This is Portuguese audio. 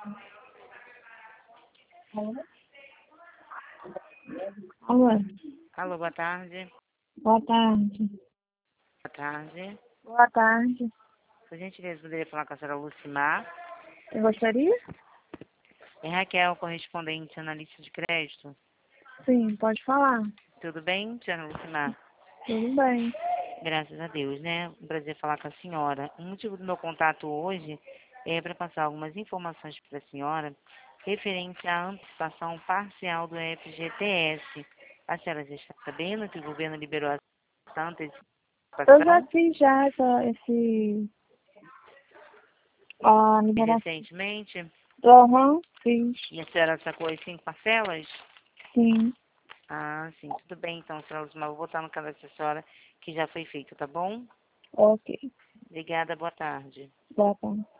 Alô? Alô? Alô, boa tarde. Boa tarde. Boa tarde. Boa tarde. Por gentileza, poderia falar com a senhora Lucimar? Eu gostaria? É Raquel, correspondente analista de crédito. Sim, pode falar. Tudo bem, senhora Lucimar? Tudo bem. Graças a Deus, né? Um prazer falar com a senhora. O motivo do meu contato hoje é para passar algumas informações para a senhora referente à antecipação parcial do FGTS. A senhora já está sabendo que o governo liberou essa Eu já antecipação fiz a liberação. recentemente? Aham, fiz. E a senhora sacou as 5 parcelas? Sim. Ah, sim, tudo bem então, senhora Luzmar. Vou botar no cadastro da senhora que já foi feito, tá bom? Ok. Obrigada, boa tarde. Boa tarde.